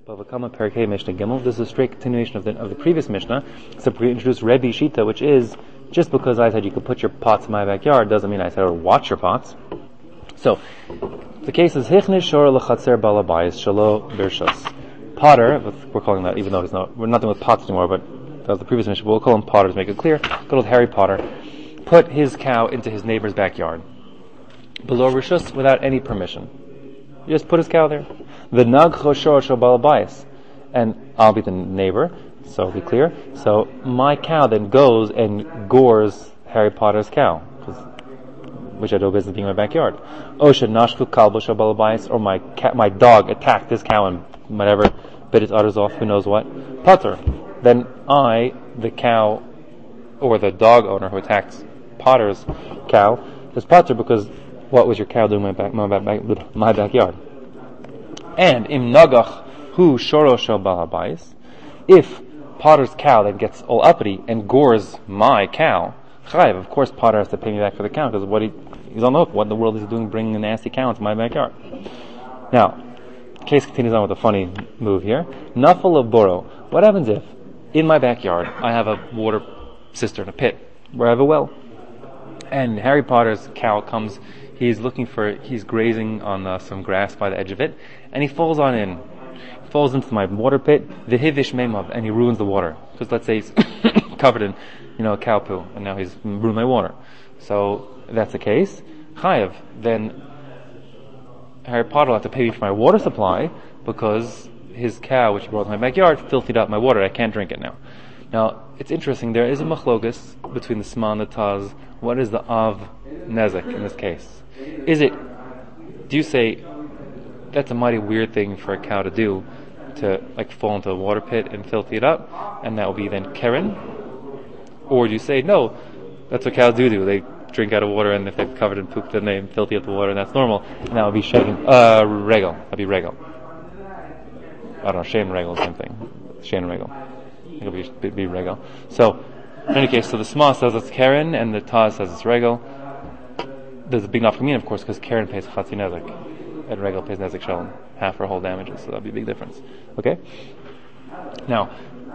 Bava Kama Perkei Mishnah Gimel. This is a straight continuation of the previous Mishnah. Except we introduced Rebbe Shita, which is just because I said you could put your pots in my backyard doesn't mean I said watch your pots. So the case is Hichnish Shor Lechatzer Balabayis Shalo Birshas. Potter, we're calling that, even though we're not doing with pots anymore, but that was the previous Mishnah. But we'll call him Potter to make it clear. Good old Harry Potter put his cow into his neighbor's backyard below Rishus without any permission. He just put his cow there. The Nag Choshor Shal Balabayis, and I'll be the neighbor, so be clear. So my cow then goes and gores Harry Potter's cow, which I do business being in my backyard. Osha Nashku Kalbo Shal Balabayis, or my dog attacked this cow and whatever, bit its udders off, who knows what. Potter. Then I, the cow, or the dog owner who attacked Potter's cow, is Potter because what was your cow doing in my backyard? And im nagach hu shoro shel balabayis, if Potter's cow then gets all uppity and gores my cow, chayiv, of course Potter has to pay me back for the cow because he's on the hook. What in the world is he doing bringing a nasty cow into my backyard? Now, the case continues on with a funny move here. Nafal of boro. What happens if in my backyard I have a water cistern, a pit, where I have a well, and Harry Potter's cow comes. He's grazing on some grass by the edge of it, and he falls into my water pit, v'hivish meimav, and he ruins the water. Because let's say he's covered in, cow poo, and now he's ruined my water. So, if that's the case, chayav, then Harry Potter will have to pay me for my water supply, because his cow, which he brought to my backyard, filthied up my water, I can't drink it now. Now, it's interesting, there is a machlogus between the Sma and the Taz. What is the Av Nezek in this case? Do you say, that's a mighty weird thing for a cow to do, to fall into a water pit and filthy it up, and that will be then Keren? Or do you say, no, that's what cows do, they drink out of water, and if they're covered in poop, then they filthy up the water, and that's normal, and that would be Regel, that'd be Regel. I don't know, Shane and Regel, same thing. Shane and Regel. I think it'll be Regel. So, in any case, so the Sma says it's Keren, and the Taz says it's Regel. There's a big nafkamina, of course, because Keren pays Chatzi Nezek, and Regel pays Nezek Shalom, half her whole damages, so that'd be a big difference. Okay? Now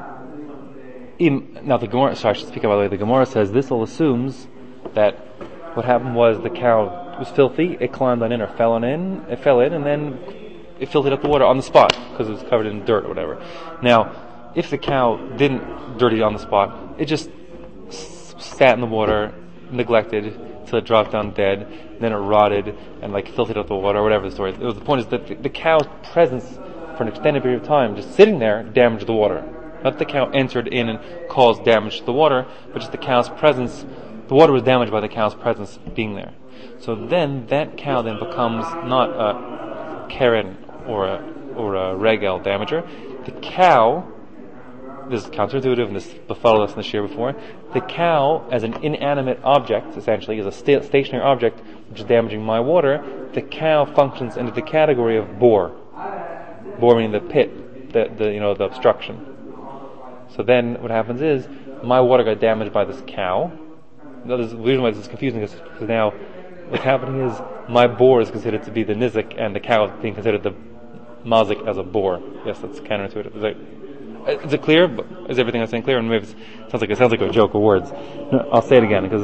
the Gemara, I should speak about the way the Gemara says, this all assumes that what happened was the cow was filthy, it climbed on in or it fell in, and then it filtered up the water on the spot, because it was covered in dirt or whatever. Now, if the cow didn't dirty it on the spot, it just sat in the water, neglected, till it dropped down dead, then it rotted, and filtered up the water, or whatever the story is. The point is that the cow's presence for an extended period of time, just sitting there, damaged the water. Not the cow entered in and caused damage to the water, but just the cow's presence, the water was damaged by the cow's presence being there. So then, that cow then becomes not a Keren or a Regel damager. The cow, this is counterintuitive, and this befuddled us in the shir before. The cow, as an inanimate object, essentially, is a stationary object which is damaging my water. The cow functions into the category of bore. Bore meaning the pit, the obstruction. So then, what happens is my water got damaged by this cow. The reason why this is confusing is because now what's happening is my bore is considered to be the nizik, and the cow is being considered the mazik as a bore. Yes, that's counterintuitive. Is it clear? Is everything I'm saying clear? And maybe it sounds like a joke of words. No, I'll say it again because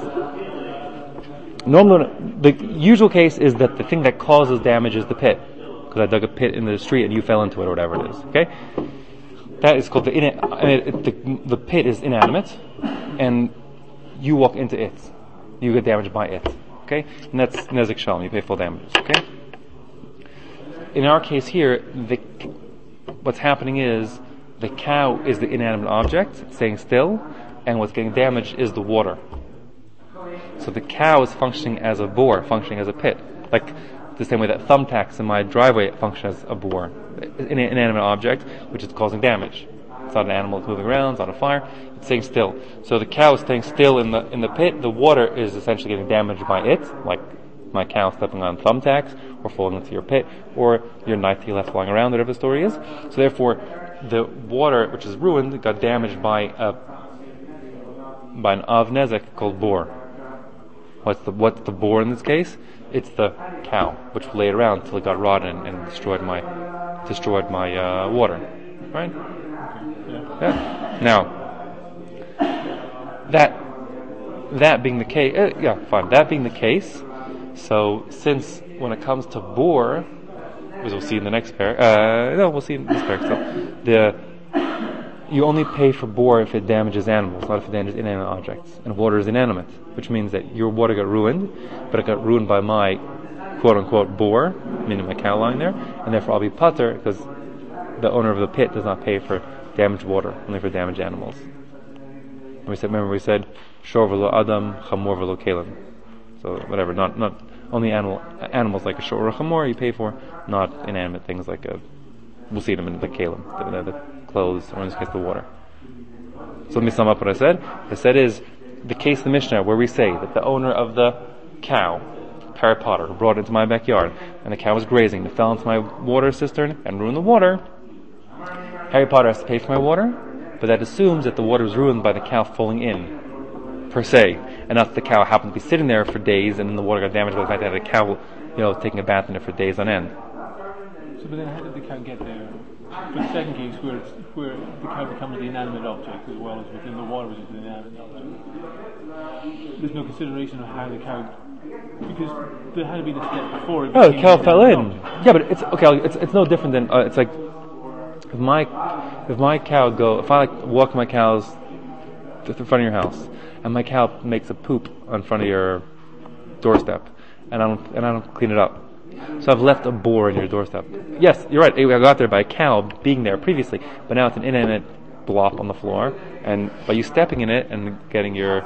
normally the usual case is that the thing that causes damage is the pit, because I dug a pit in the street and you fell into it or whatever it is. Okay, that is called the pit is inanimate, and you walk into it, you get damaged by it. Okay, and that's nezek shalom. You pay full damages. Okay. In our case here, what's happening is the cow is the inanimate object, staying still, and what's getting damaged is the water. So the cow is functioning as a bore, functioning as a pit. Like the same way that thumbtacks in my driveway function as a bore. An inanimate object, which is causing damage. It's not an animal that's moving around, it's not a fire, it's staying still. So the cow is staying still in the pit, the water is essentially getting damaged by it, like my cow stepping on thumbtacks, or falling into your pit, or your knife that you left lying around, whatever the story is. So therefore, the water, which is ruined, got damaged by an Av Nezek called bore. What's the bore in this case? It's the cow, which laid around until it got rotten and destroyed my destroyed my water. Right? Yeah. Now, that being the case, fine. That being the case, so since when it comes to bore, as we'll see in the next pair, we'll see in this pair. So you only pay for bore if it damages animals, not if it damages inanimate objects. And water is inanimate, which means that your water got ruined, but it got ruined by my quote-unquote bore, meaning my cow lying there, and therefore I'll be patur because the owner of the pit does not pay for damaged water, only for damaged animals. And we said, shor v'lo adam, chamor v'lo kelim. So whatever, not only animals like a shor or a chamor you pay for, not inanimate things like we'll see them in the kelim, the clothes, or in this case the water. So let me sum up what I said. What I said is, the case of the Mishnah where we say that the owner of the cow, Harry Potter, who brought it into my backyard, and the cow was grazing, it fell into my water cistern and ruined the water, Harry Potter has to pay for my water, but that assumes that the water was ruined by the cow falling in, per se, and not that the cow happened to be sitting there for days and then the water got damaged by the fact that I had a cow, taking a bath in it for days on end. So, but then how did the cow get there? For the second case, where the cow becomes the inanimate object as well as within the water, which is the inanimate object, there's no consideration of how the cow, because there had to be the step before. Oh, the cow fell in. Yeah, but it's okay. It's no different than it's like if my cow if I walk my cows to the front of your house, and my cow makes a poop in front of your doorstep, and I don't clean it up. So I've left a bore in your doorstep. Yes, you're right. I got there by a cow being there previously, but now it's an inanimate blop on the floor, and by you stepping in it and getting you're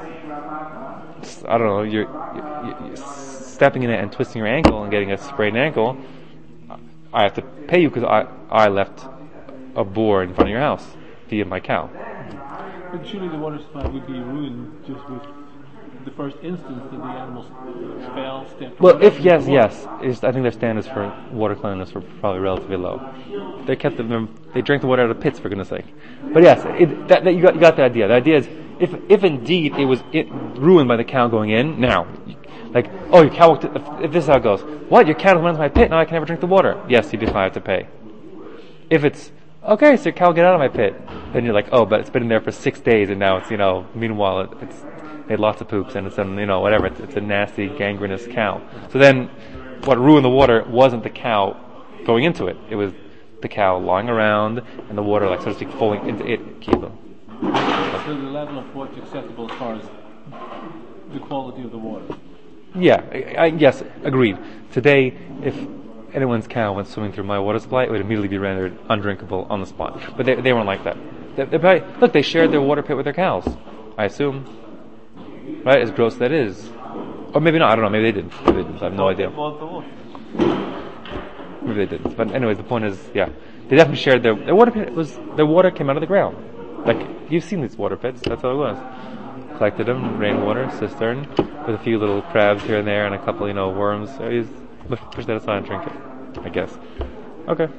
stepping in it and twisting your ankle and getting a sprained ankle, I have to pay you because I left a bore in front of your house via my cow. But surely the water supply would be ruined just with the first instance that the animals fell, stepped. Well, if yes, I think their standards for water cleanliness were probably relatively low. They drank the water out of pits, for goodness sake. But yes, you got the idea. The idea is, if indeed it was ruined by the cow going in, now, like, oh, your cow walked, if this is how it goes, what, your cow went into my pit, now I can never drink the water. Yes, you'd be fine, I have to pay. If it's, okay, so your cow get out of my pit, then you're like, oh, but it's been in there for 6 days, and now it's, meanwhile, it's made lots of poops, and it's, whatever, it's a nasty, gangrenous cow. So then, what ruined the water wasn't the cow going into it. It was the cow lying around, and the water, like, so to speak, falling into it, kiva. So the level of what's acceptable as far as the quality of the water. Yeah, yes, agreed. Today, if anyone's cow went swimming through my water supply, it would immediately be rendered undrinkable on the spot. But they weren't like that. They shared their water pit with their cows, I assume. Right, as gross as that is. Or maybe not, I don't know, maybe they didn't. I have no idea. Maybe they didn't. But anyways, the point is, yeah, they definitely shared their water pit. Their water came out of the ground. Like, you've seen these water pits, that's how it was. Collected them, rainwater, cistern, with a few little crabs here and there, and a couple, worms. So you just push that aside and drink it, I guess. Okay.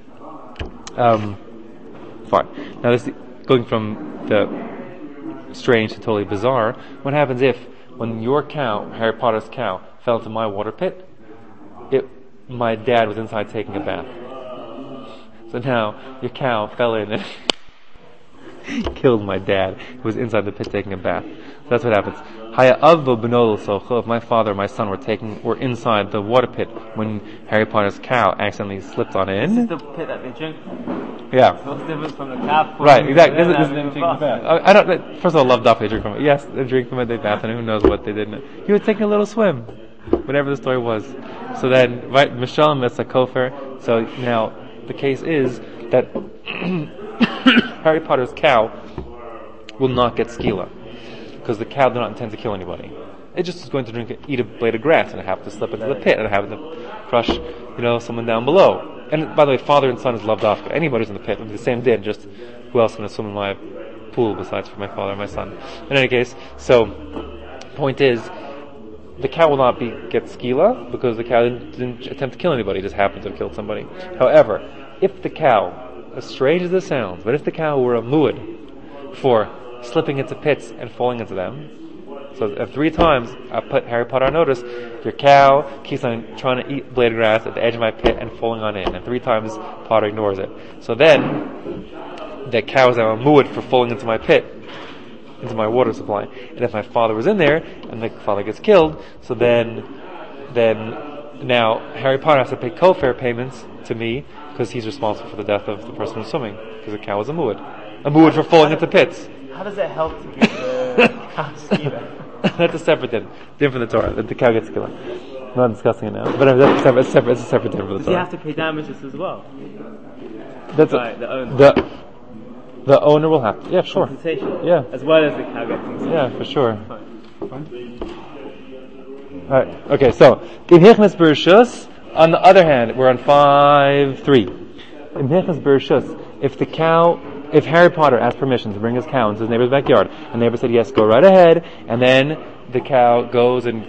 Fine. Now, this going from the strange to totally bizarre. What happens when your cow, Harry Potter's cow, fell into my water pit? My dad was inside taking a bath. So now your cow fell in and killed my dad, who was inside the pit taking a bath. So that's what happens. If my father and my son were inside the water pit when Harry Potter's cow accidentally slipped on in. This is the pit that they drink. Yeah. So it's different from the cow. Right, exactly. I don't. First of all, love Duff. They drink from it. Yes, they drink from it. They bath in it. Who knows what they did in it? He was taking a little swim, whatever the story was. So then, right, Mishalim is a kofer. So now the case is that Harry Potter's cow will not get skila, because the cow did not intend to kill anybody. It just was going to eat a blade of grass, and it happened to slip into the pit, and it happened to crush, someone down below. And by the way, father and son is loved off. Anybody who's in the pit would be the same din. Just who else can swim in my pool besides for my father and my son? In any case, so point is, the cow will not get skila because the cow didn't attempt to kill anybody. It just happened to have killed somebody. However, if the cow, as strange as this sounds, but if the cow were a muad for slipping into pits and falling into them, So if 3 times I put Harry Potter on notice, your cow keeps on trying to eat blade grass at the edge of my pit and falling on in, and 3 times Potter ignores it. So then the cow is now a muad for falling into my pit, into my water supply. And if my father was in there and the father gets killed, so then now Harry Potter has to pay co-fair payments to me because he's responsible for the death of the person who's swimming, because the cow was a muad for falling into pits. How does it help to give the cow skila? That's a separate din from the Torah. That the cow gets killed. I'm not discussing it now, but that's it's a separate din from the Torah. Does he have to pay damages as well? That's Right, the owner. The owner will have to. Yeah, sure. Compensation. Yeah. As well as the cow getting. Yeah, for sure. Alright, okay, so in Hichnas Bereshus, on the other hand, we're on 5:3. In Hichnas Bereshus, if Harry Potter asked permission to bring his cow into his neighbor's backyard, and the neighbor said yes, go right ahead, and then the cow goes and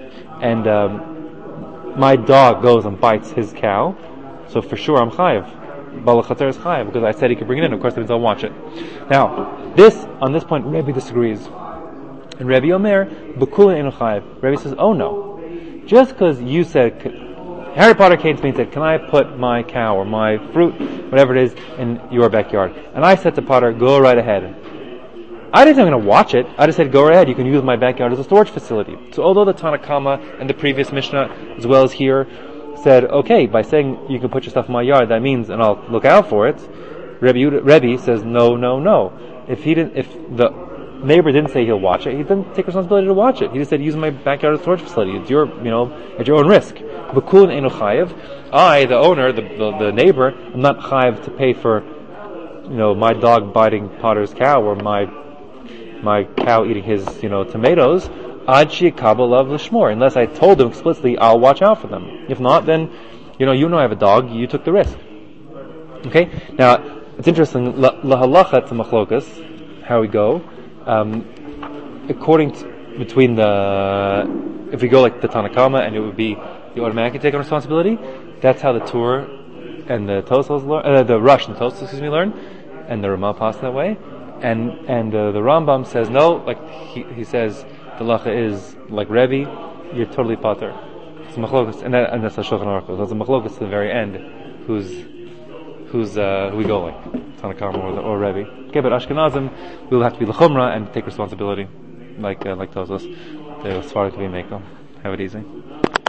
my dog goes and bites his cow, so for sure I'm chayiv. Bala Chater is chayiv, because I said he could bring it in. Of course, that means I'll watch it. Now, on this point, Rebbe disagrees. And Rebbe Omer, B'kulin enu chayiv. Rebbe says, oh no. Just because you said, Harry Potter came to me and said, can I put my cow or my fruit, whatever it is, in your backyard? And I said to Potter, go right ahead. I didn't say I'm going to watch it. I just said, go right ahead. You can use my backyard as a storage facility. So although the Tanna Kama and the previous Mishnah, as well as here, said, okay, by saying you can put your stuff in my yard, that means, and I'll look out for it, Rebbe says, no. If the neighbor didn't say he'll watch it, he didn't take responsibility to watch it. He just said, use my backyard as a storage facility. It's at your own risk. B'kulin enu chayiv. I, the owner, the neighbor, I'm not chayiv to pay for, my dog biting Potter's cow or my cow eating his, tomatoes. Ad she'yikabel of l'shmor. Unless I told them explicitly, I'll watch out for them. If not, then, I have a dog, you took the risk. Okay? Now, it's interesting, lahalacha, it's a machlokas, how we go. According to, if we go like the Tanna Kama, and it would be, you automatically take on responsibility, that's how the Tur and the Tosfos learn, the Rush and Tosfos, learn, and the Ramah pass that way. And the Rambam says, no, like, he says, the lacha is like Rebbe, you're totally pater. It's a machlokas, and that's a Shulchan Aruch. So it's a machlokas to the very end, who we go like, Tanna Kama or Rebbe. Okay, but Ashkenazim will have to be l'chumra and take responsibility, like Tosfos. The Sfarad can be make them. Have it easy.